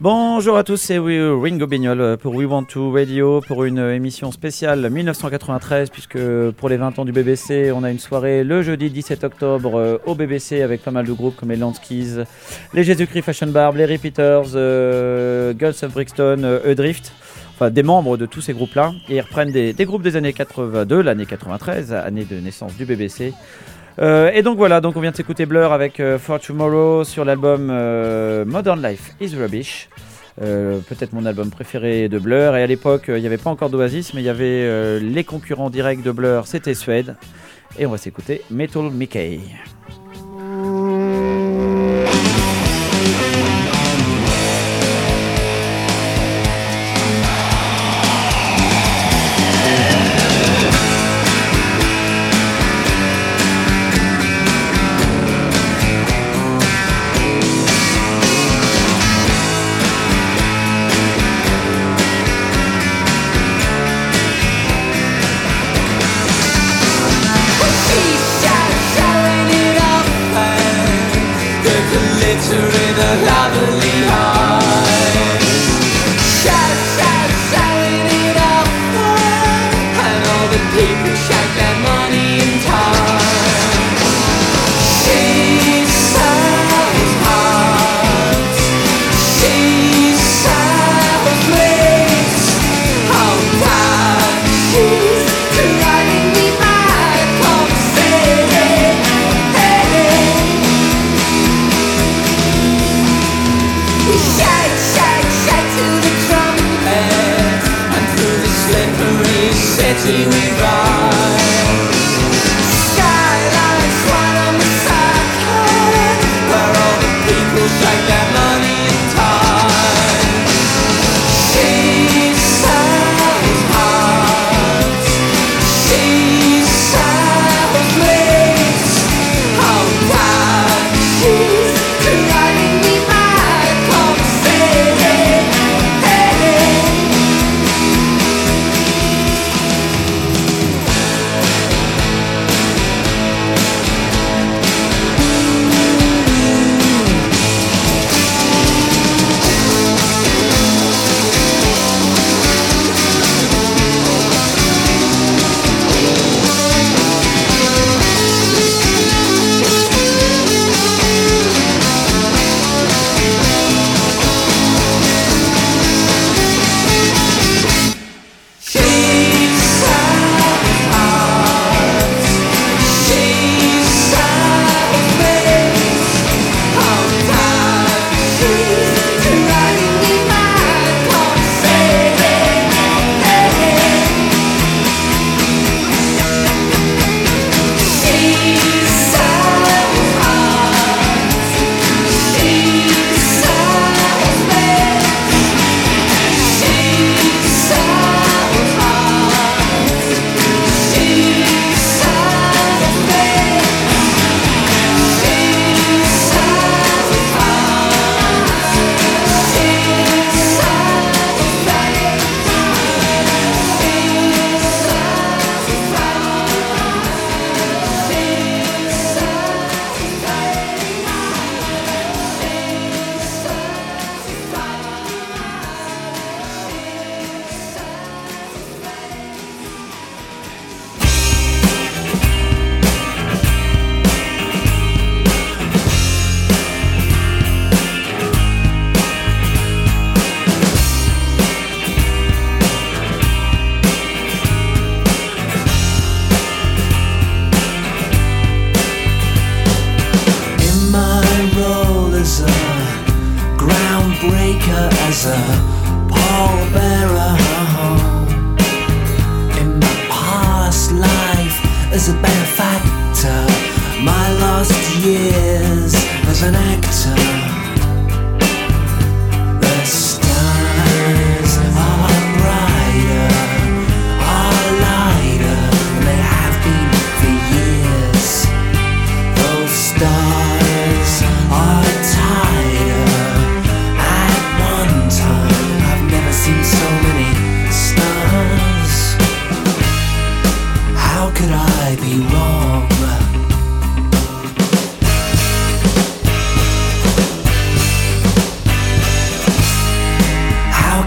Bonjour à tous, c'est Ringo Bignol pour We Want To Radio pour une émission spéciale 1993 puisque pour les 20 ans du BBC, on a une soirée le jeudi 17 octobre au BBC avec pas mal de groupes comme les Lanskis, les Jésus-Christ Fashion Barb, les Repeaters, Girls of Brixton, Drift. Enfin, des membres de tous ces groupes-là et ils reprennent des groupes des années 82, l'année 93, année de naissance du BBC. Et donc voilà, donc on vient de s'écouter Blur avec For Tomorrow sur l'album Modern Life is Rubbish. Peut-être mon album préféré de Blur. Et à l'époque, il n'y avait pas encore d'Oasis, mais il y avait les concurrents directs de Blur, c'était Suède. Et on va s'écouter Metal Mickey.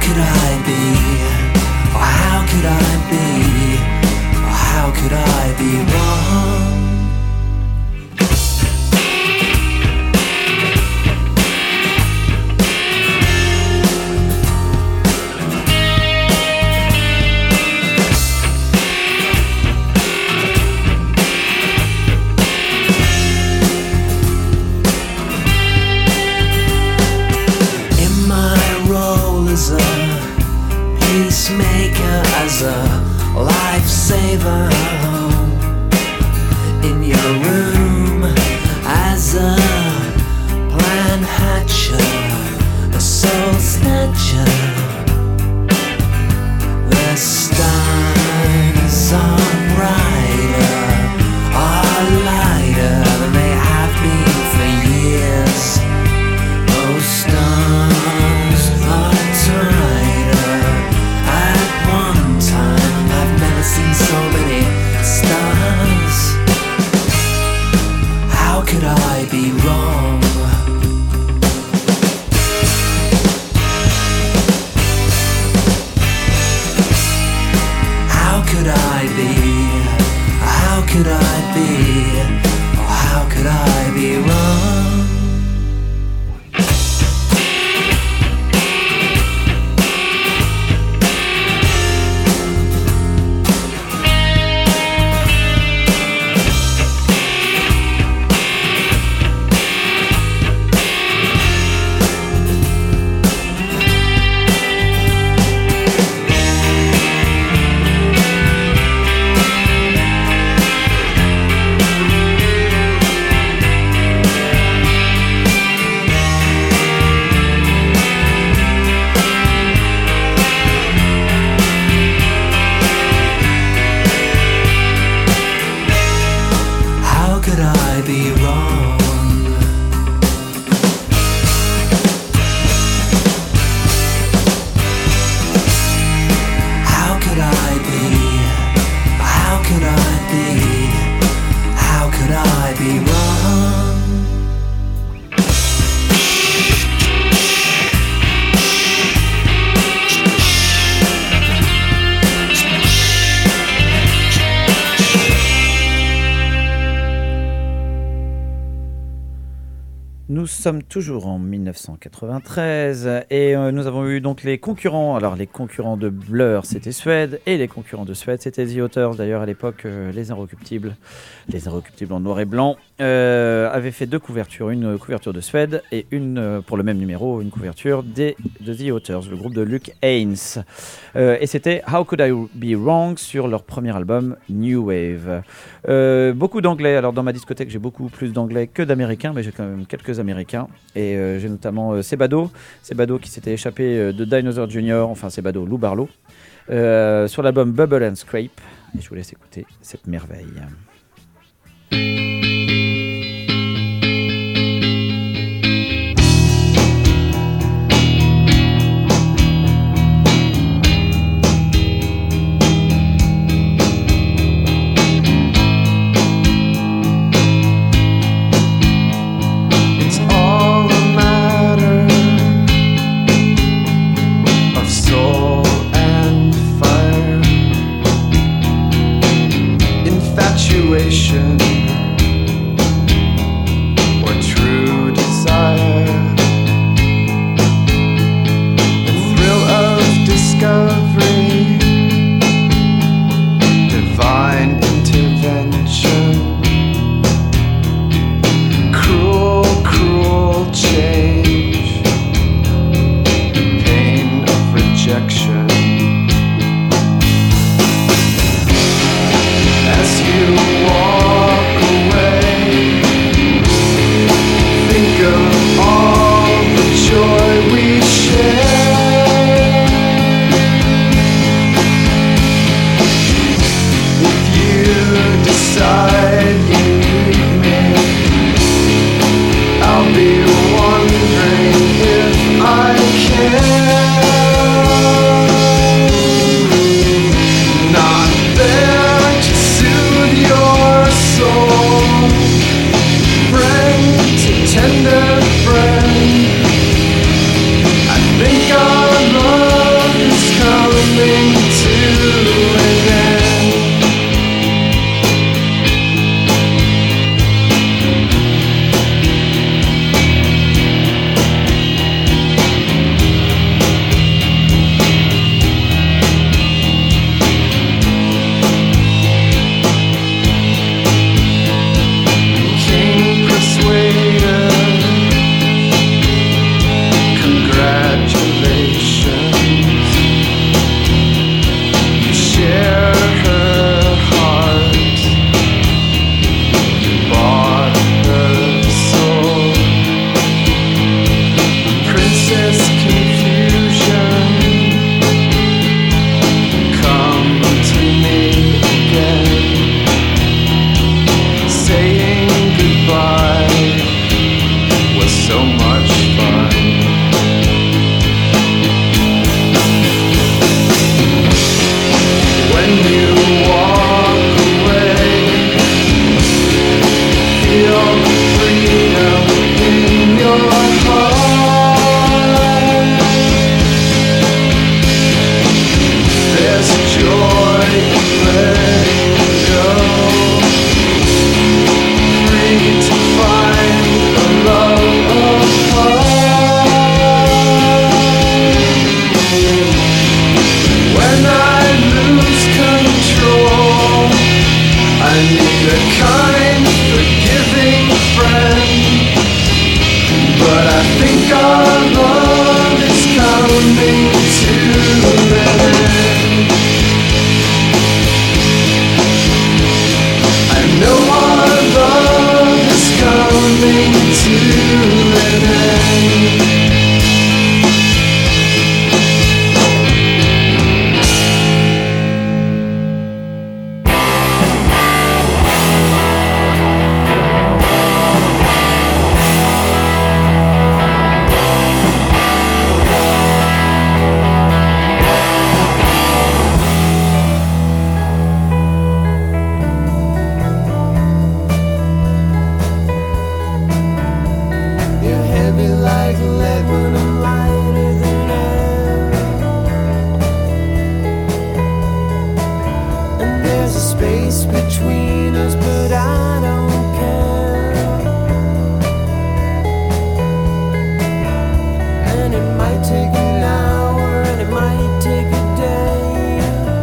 could I be? Or how could I be? Or how could I be wrong? As a peacemaker, as a lifesaver, in your room, as a plan hatcher, a soul snatcher. The stars are brighter, are lighter than they have been for years. Those stars are tighter. At one time, I've never seen so many stars. How could I be wrong? How could I be? How could I be? Or how could I be wrong? Nous sommes toujours en 1993 et nous avons eu donc les concurrents. Alors les concurrents de Blur c'était Suede et les concurrents de Suede c'était The Authors. D'ailleurs à l'époque les Inrecuptibles en noir et blanc avaient fait deux couvertures, une couverture de Suede et une pour le même numéro, une couverture de The Authors, le groupe de Luke Haynes. Et c'était How Could I Be Wrong sur leur premier album New Wave. Beaucoup d'anglais. Alors dans ma discothèque j'ai beaucoup plus d'anglais que d'américains, mais j'ai quand même quelques américains et j'ai notamment Sebado qui s'était échappé de Dinosaur Jr., enfin Sebado, Lou Barlow, sur l'album Bubble and Scrape, et je vous laisse écouter cette merveille. Infatuation coming to an end. King Persuader, congratulations. You share her heart, you bought her soul. Princess Confusion, come to me again. Saying goodbye was so much fun. When you walk away, feel the freedom in your heart. There's joy in letting go, free to find a love apart. When I lose control, I need a kind, forgiving friend. But I think our love is coming to an end. I know our love is coming to an end. You're heavy like lead when I'm lighter than air. And there's a space between us, but I don't care. And it might take an hour, and it might take a day.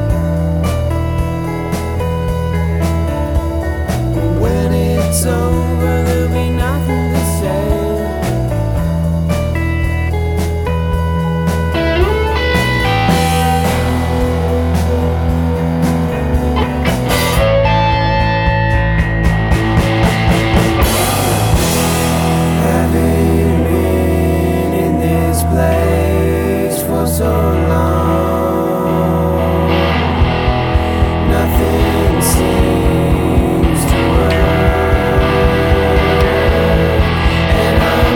When it's over, there'll be nothing to say. Having been in this place for so long, nothing seems to work, and I'm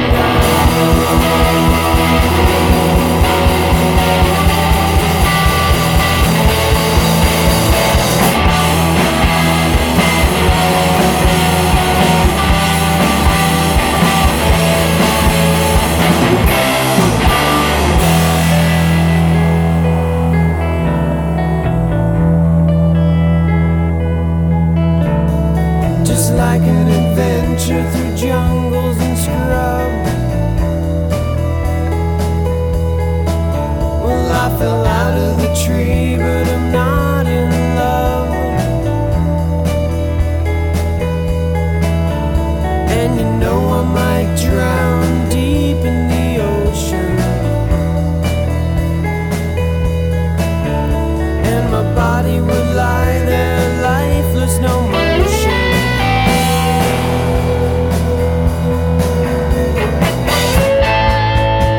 just like an adventure through jungles and scrub. Well, I fell out of the tree, but I'm not in love. And you know I might drown deep in the ocean, and my body would lie there lifeless, no motion.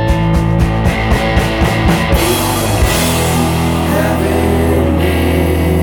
Having been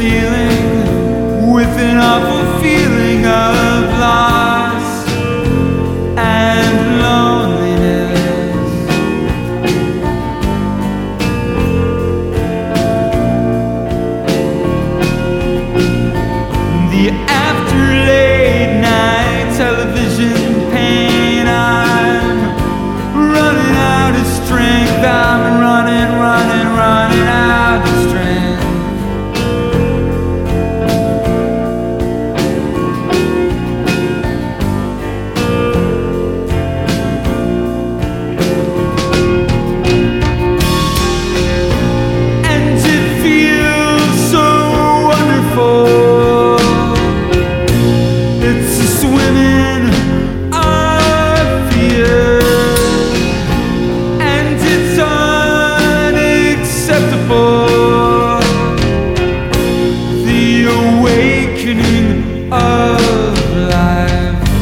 ceiling with an awful feeling of loss and loneliness. The after late night television pain, I'm running out of strength. I'm running out of strength. And it feels so wonderful. It's a swimming of fear, and it's unacceptable. The awakening of life.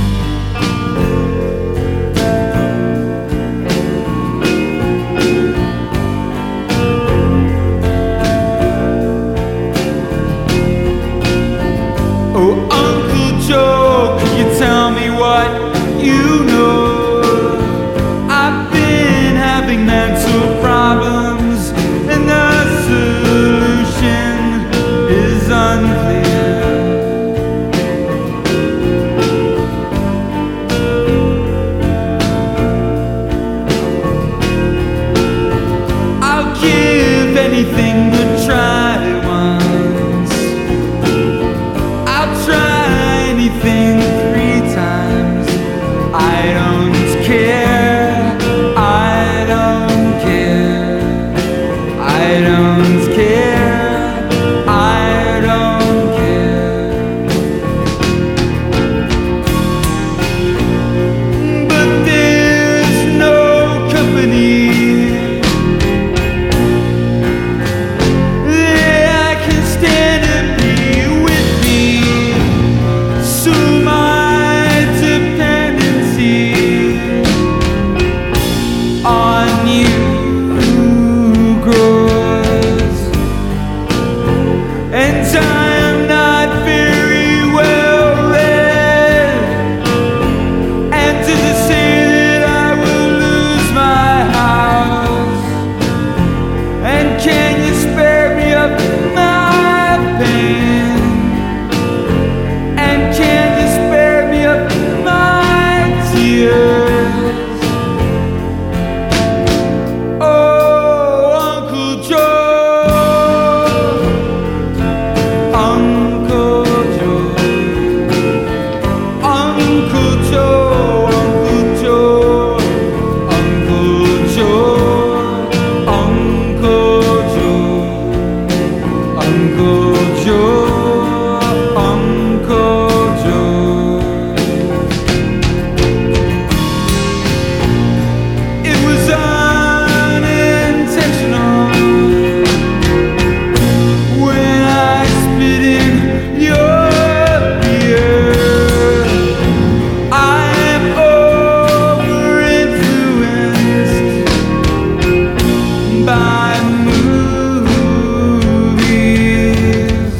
Oh, Uncle Joe, can you tell me what you know? I've been having mental problems, and the solution is unclear. I'll give anything to try once. I'll try anything 3 times. I don't care. I don't care. I don't care. I don't care. But there's no company that can stand and be with me. So my dependency on you grows, and I am not very well read. And does it say that I will lose my house? And can you spare me of my pain? And can you spare me of my tears? Oh, Uncle Joe, Uncle Joe, Uncle Joe, Uncle Joe, Uncle Joe, Uncle Joe, Uncle Joe, Uncle Joe. It was unintentional when I spit in your beer. I am over-influenced by movies.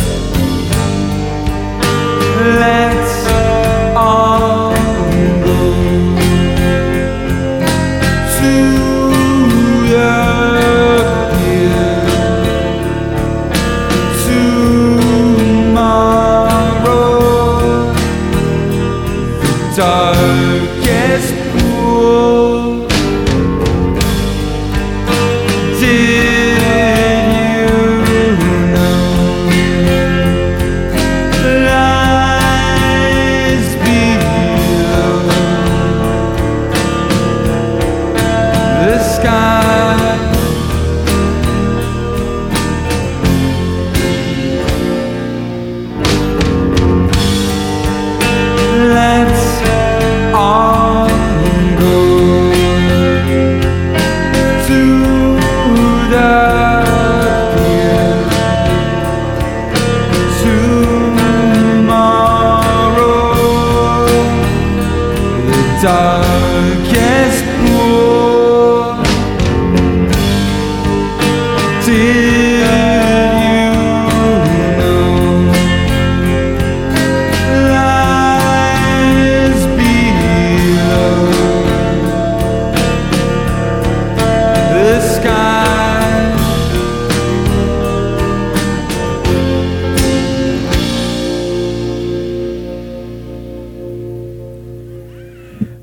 Let's all go to the pier tomorrow. The darkest pool. Did you know lies below the sky? Let's all go to the pier tomorrow. The darkest pool. Did you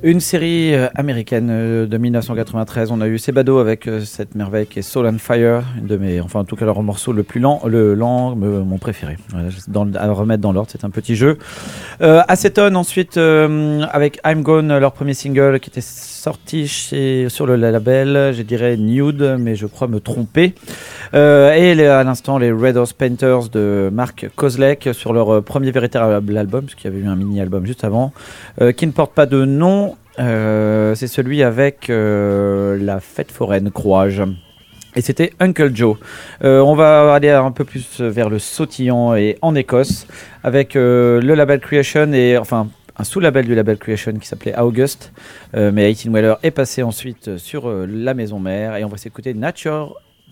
Une série américaine de 1993. On a eu Sebado avec cette merveille qui est Soul and Fire, une de mes, enfin en tout cas leur morceau le plus lent, mon préféré. Voilà, à remettre dans l'ordre, c'est un petit jeu. Acetone ensuite avec I'm Gone, leur premier single qui était sorti sur le label, je dirais Nude, mais je crois me tromper. Et à l'instant les Red Horse Painters de Mark Kozlek sur leur premier véritable album, parce qu'il y avait eu un mini-album juste avant, qui ne porte pas de nom. C'est celui avec la fête foraine Croage. Et c'était Uncle Joe. On va aller un peu plus vers le sautillant et en Écosse avec le label Creation et enfin un sous-label du label Creation qui s'appelait August. Mais 18 Weller est passé ensuite sur la maison mère et on va s'écouter Nature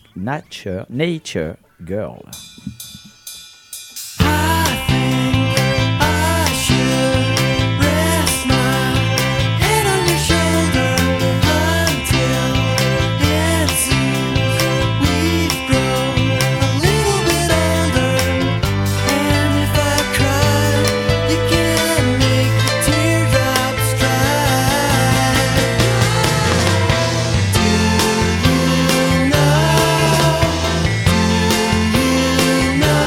Girl. No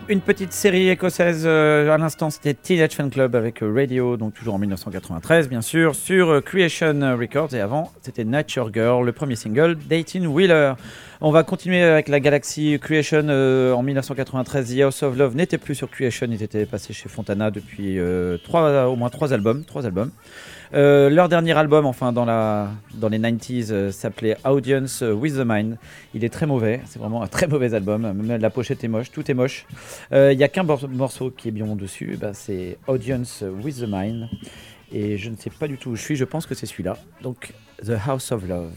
Une petite série écossaise, à l'instant c'était Teenage Fan Club avec Radio, donc toujours en 1993 bien sûr, sur Creation Records, et avant c'était Nature Girl, le premier single d'Eighteen Wheeler. On va continuer avec la galaxie Creation. En 1993, The House of Love n'était plus sur Creation, il était passé chez Fontana depuis au moins 3 albums. Leur dernier album, enfin dans les 90s, s'appelait Audience with the Mind. Il est très mauvais, c'est vraiment un très mauvais album. Même la pochette est moche, tout est moche. Il n'y a qu'un morceau qui est bien dessus, c'est Audience with the Mind. Et je ne sais pas du tout où je suis, je pense que c'est celui-là. Donc The House of Love.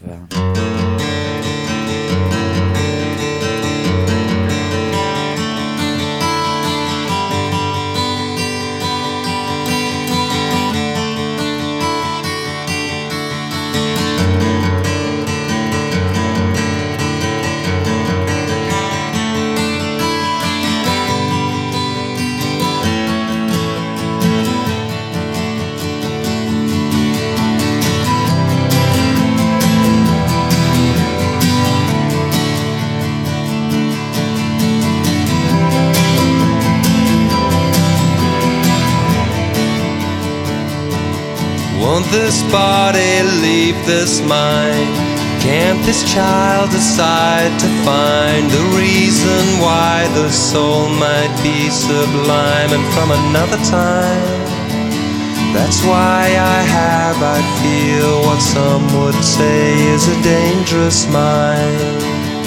Won't this body leave this mind? Can't this child decide to find the reason why the soul might be sublime and from another time? That's why I feel what some would say is a dangerous mind.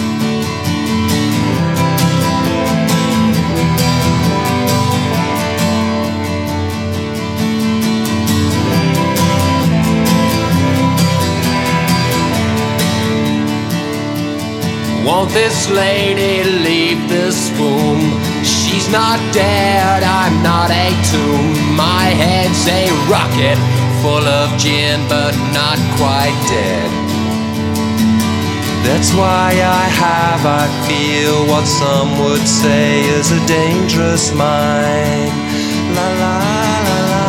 Won't this lady leave this room? She's not dead, I'm not a tomb. My head's a rocket full of gin, but not quite dead. That's why I feel what some would say is a dangerous mind. La la la la.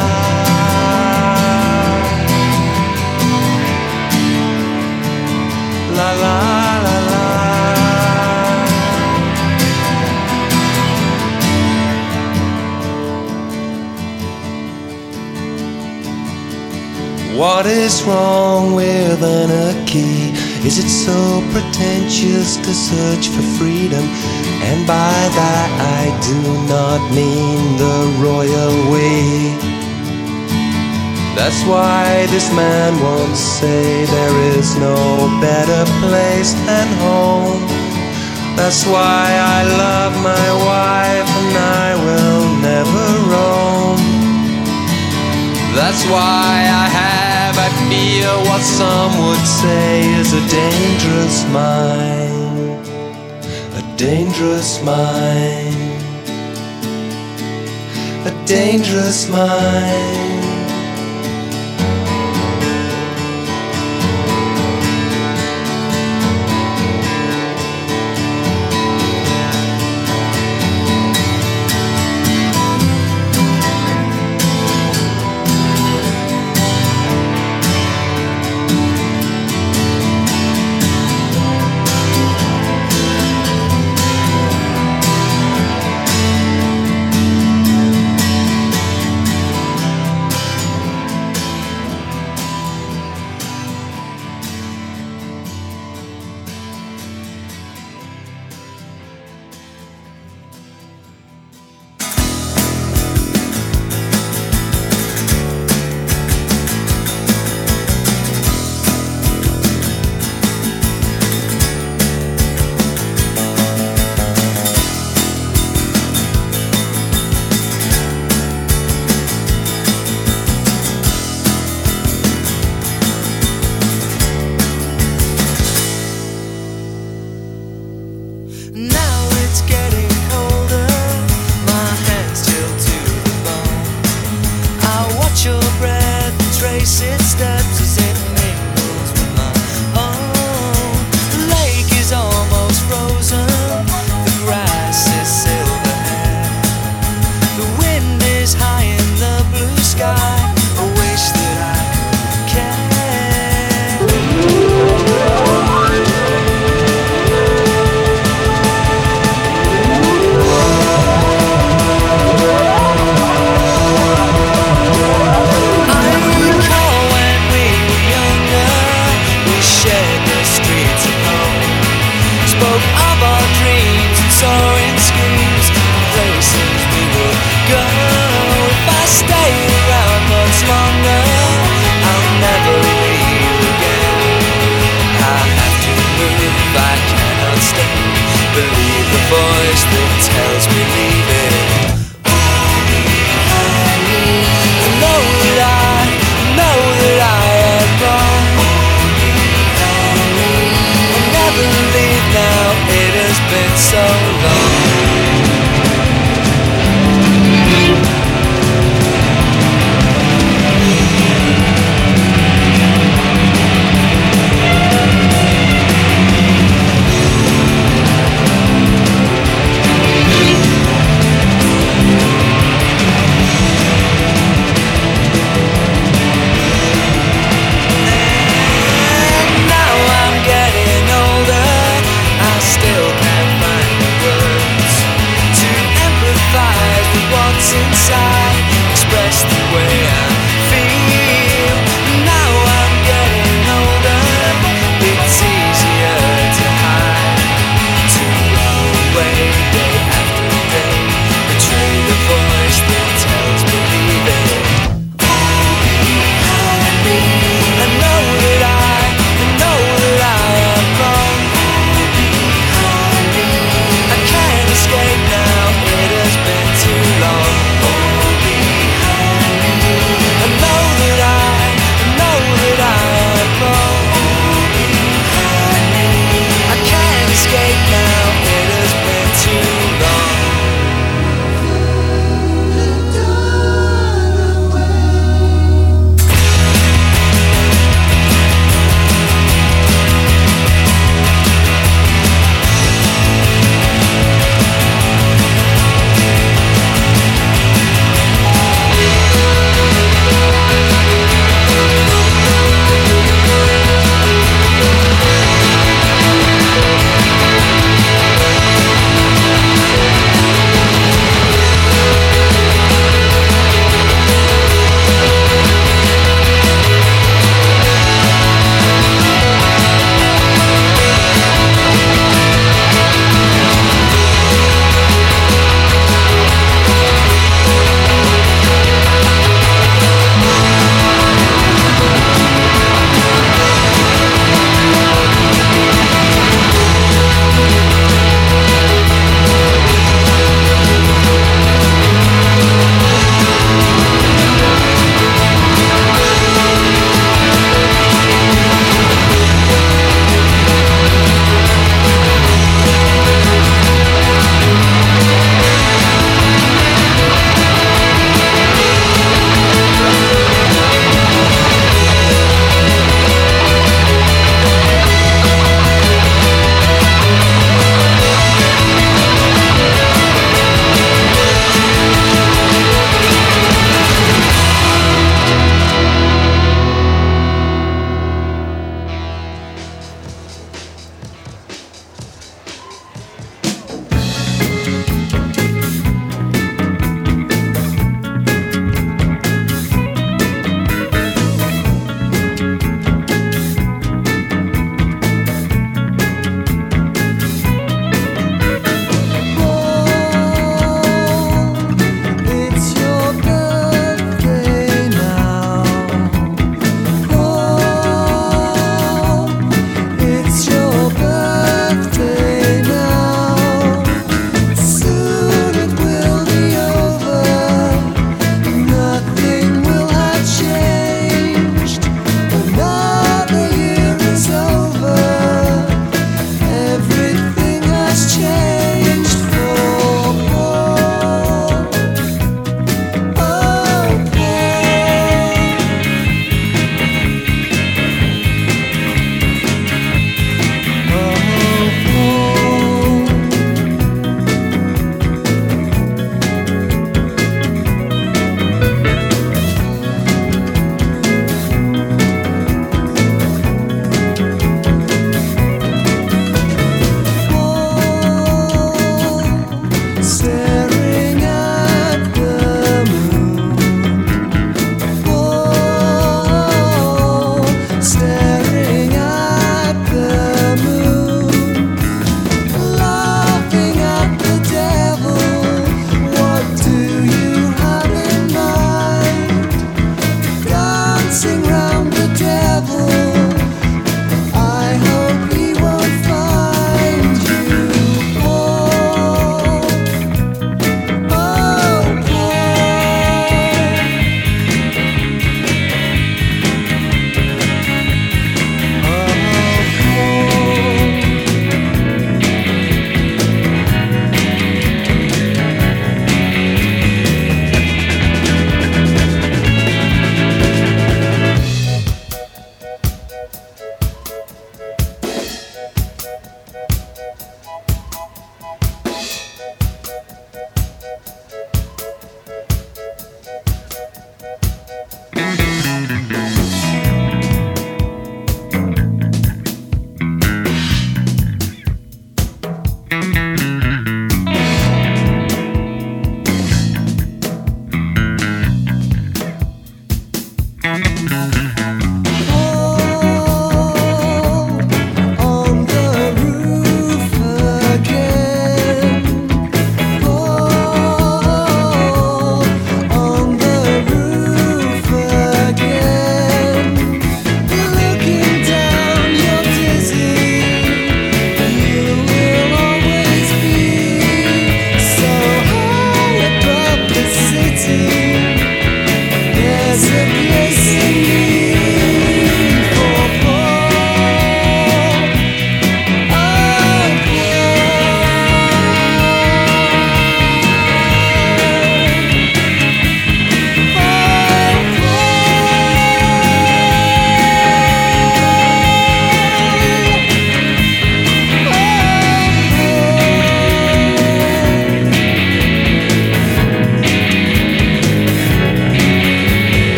La la la la. What is wrong with anarchy? Is it so pretentious to search for freedom? And by that I do not mean the royal way. That's why this man won't say there is no better place than home. That's why I love my wife and I will never roam. That's why I feel what some would say is a dangerous mind. A dangerous mind. A dangerous mind.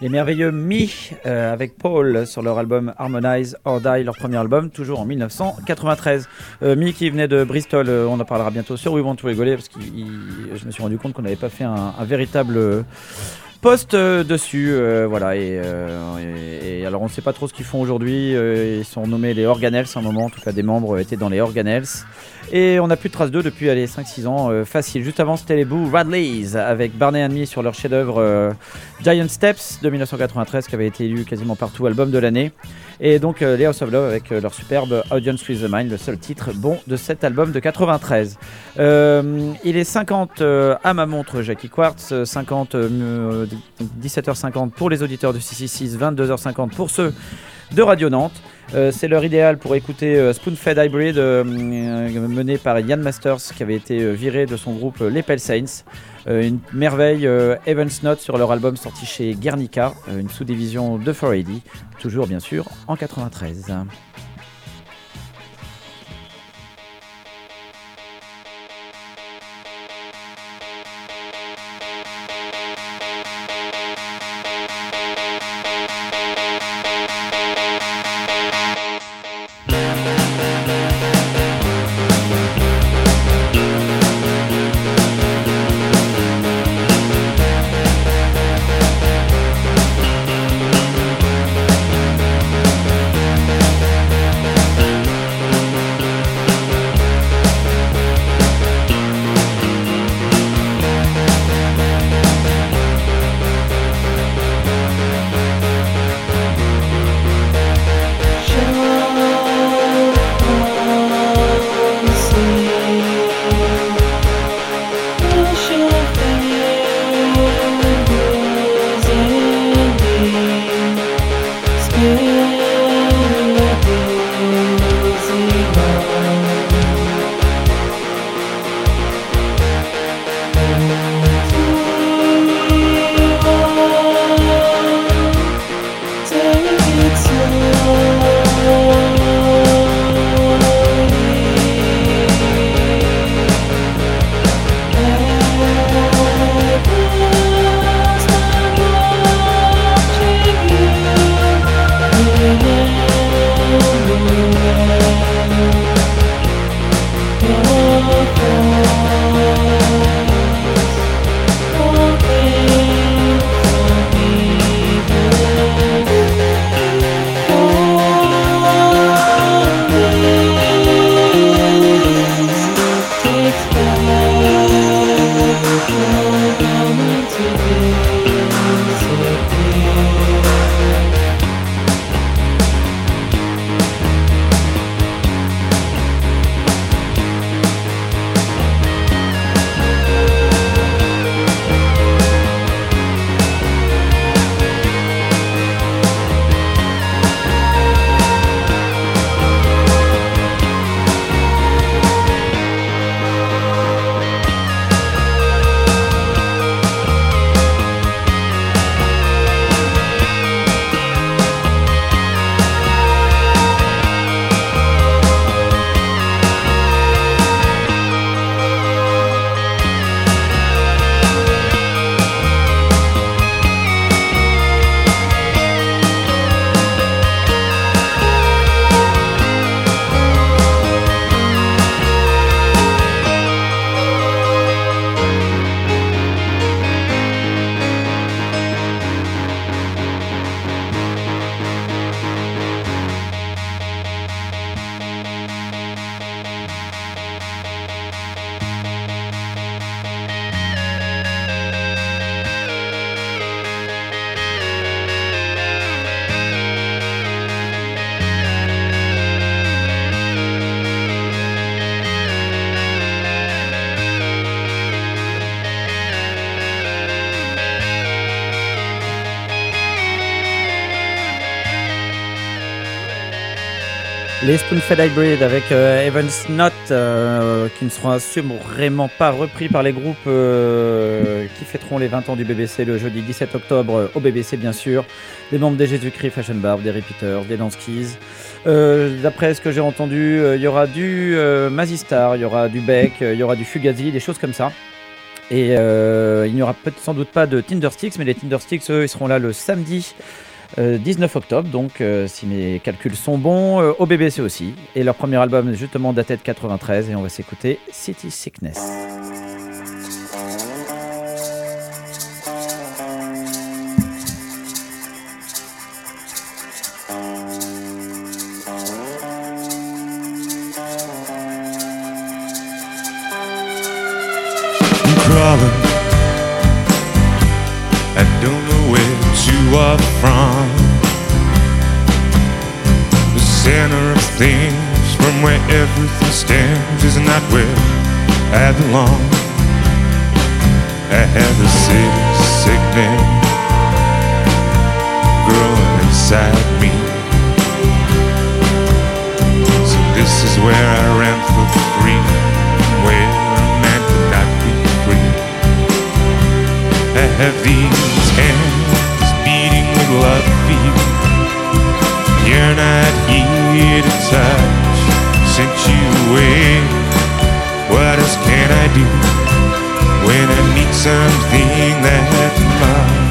Les merveilleux Me avec Paul sur leur album Harmonize or Die, leur premier album, toujours en 1993. Me qui venait de Bristol, on en parlera bientôt sur We Want to Rigoler parce que je me suis rendu compte qu'on n'avait pas fait un véritable post dessus, voilà. Et alors on ne sait pas trop ce qu'ils font aujourd'hui. Ils sont nommés les Organelles à un moment, en tout cas des membres étaient dans les Organelles. Et on n'a plus de traces d'eux depuis 5-6 ans, facile. Juste avant c'était les Boo Radleys avec Barney & Me sur leur chef-d'œuvre Giant Steps de 1993 qui avait été élu quasiment partout album de l'année. Et donc les House of Love avec leur superbe Audience with the Mind, le seul titre bon de cet album de 93. Il est 50 à ma montre Jackie Quartz, 17h50 pour les auditeurs de 666, 22h50 pour ceux de Radio Nantes. C'est l'heure idéale pour écouter Spoon-Fed Hybrid mené par Ian Masters qui avait été viré de son groupe Les Pale Saints. Une merveille, Evans Note sur leur album sorti chez Guernica, une sous-division de 4AD, toujours bien sûr en 93. Les Spoon-Fed Hybrid avec Evans Not qui ne seront assurément pas repris par les groupes qui fêteront les 20 ans du BBC le jeudi 17 octobre au BBC bien sûr. Des membres des Jésus-Christ Fashion Barb, des Repeaters, des Danskis. D'après ce que j'ai entendu, il y aura du Mazistar, il y aura du Beck, il y aura du Fugazi, des choses comme ça. Et il n'y aura sans doute pas de Tindersticks, mais les Tindersticks, eux, ils seront là le samedi 19 octobre, donc si mes calculs sont bons, au BBC aussi. Et leur premier album, justement, datait de 93, et on va s'écouter City Sickness. Crawling, I don't know where to or from. The center of things, from where everything stands, is not where I belong. I have a city sickness growing inside me. So this is where I ran for freedom, where a man could not be free. I have these hands beating with love for you. You're not here to touch, sent you away. What else can I do when I need something that's mine?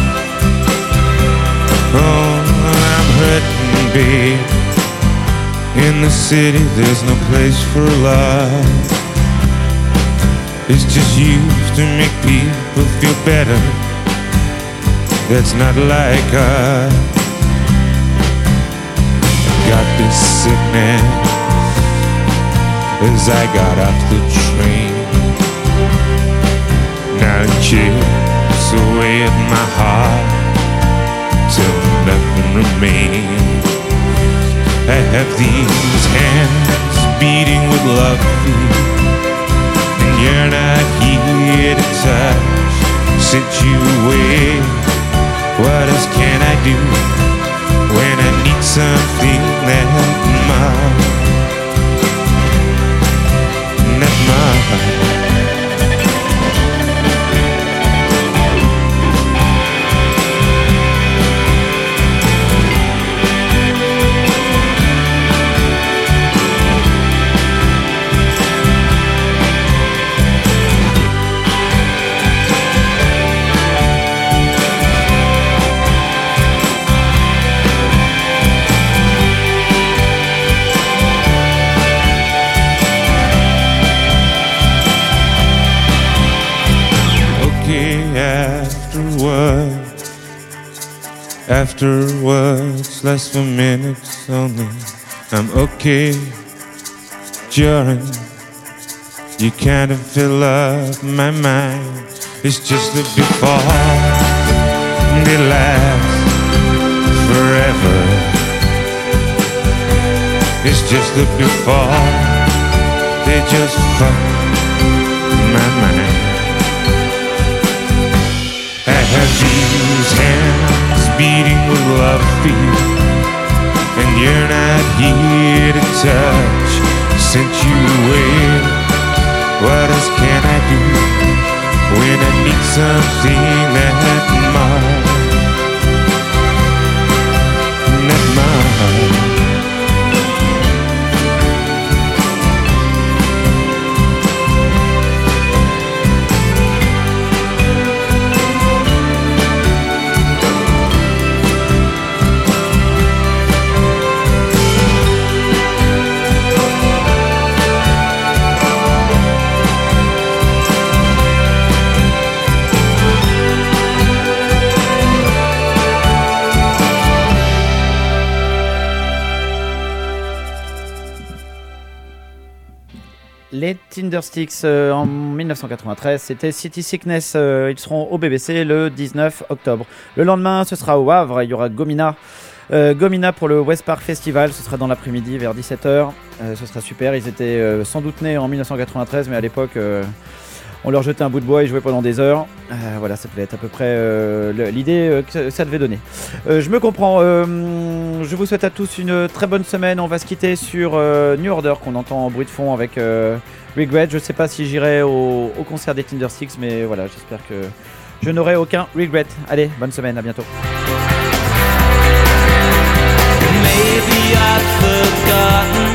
Oh, I'm hurting, babe. In the city there's no place for love. It's just used to make people feel better. That's not like us. I got this sickness as I got off the train. Now it chips away at my heart till nothing remains. I have these hands beating with love for you. You're not here to touch, sent you away. What else can I do when I need something that's mine? That's mine. Afterwards, less for minutes only. I'm okay during. You kind of fill up my mind. It's just the before, they last forever. It's just the before, they just fuck my mind. I have these hands beating with love for you, and you're not here to touch, sent you away. What else can I do when I need something that's mine? That's mine. Les Tindersticks en 1993, c'était City Sickness. Ils seront au BBC le 19 octobre. Le lendemain, ce sera au Havre. Il y aura Gomina. Gomina pour le West Park Festival. Ce sera dans l'après-midi vers 17h. Ce sera super. Ils étaient sans doute nés en 1993, mais à l'époque, on leur jetait un bout de bois et ils jouaient pendant des heures. Voilà, ça devait être à peu près l'idée que ça devait donner. Je me comprends. Je vous souhaite à tous une très bonne semaine. On va se quitter sur New Order qu'on entend en bruit de fond avec Regret. Je ne sais pas si j'irai au concert des Tindersticks, mais voilà, j'espère que je n'aurai aucun regret. Allez, bonne semaine, à bientôt. Maybe I've forgotten